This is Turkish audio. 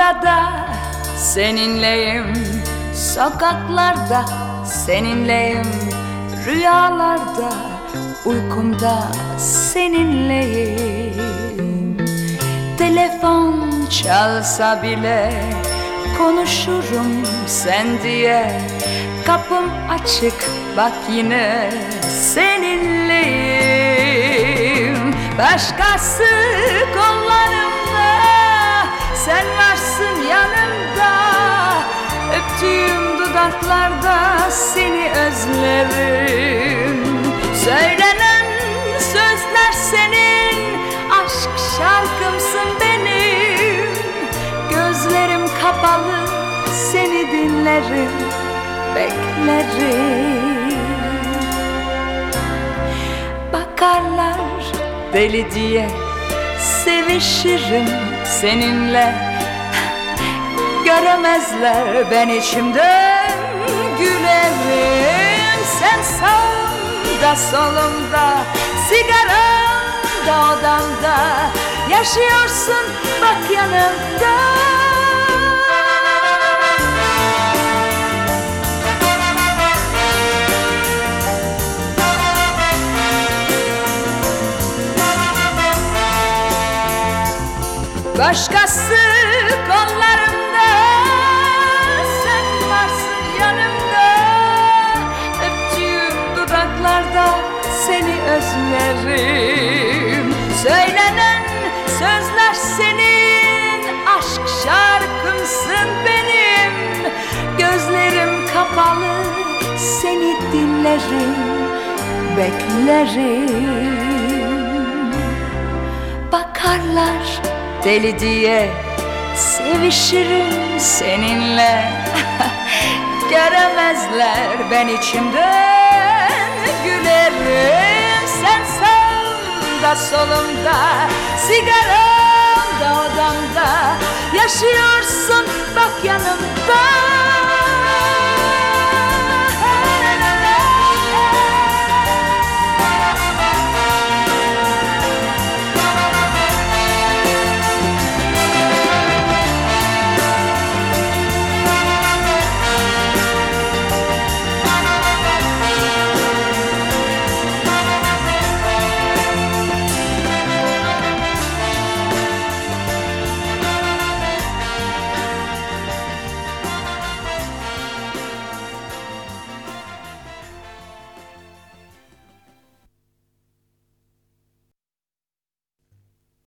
Burada seninleyim, sokaklarda seninleyim, rüyalarda, uykumda seninleyim. Telefon çalsa bile konuşurum sen diye. Kapım açık bak yine seninleyim. Başkası kollarımda, sen varsın yanımda. Öptüğüm dudaklarda seni özlerim. Söylenen sözler senin, aşk şarkımsın benim. Gözlerim kapalı seni dinlerim, beklerim. Bakarlar deli diye sevişirim seninle. Göremezler ben içimden gülerim. Sen sağımda solumda, sigaramda odamda, yaşıyorsun bak yanımda. Başkası kollarımda, sen varsın yanımda. Öptüğüm dudaklarda seni özlerim. Söylenen sözler senin, aşk şarkımsın benim. Gözlerim kapalı seni dinlerim, beklerim. Bakarlar deli diye sevişirim seninle. Göremezler ben içimden gülerim. Sen sağımda solumda, sigaramda odamda, yaşıyorsun bak yanımda.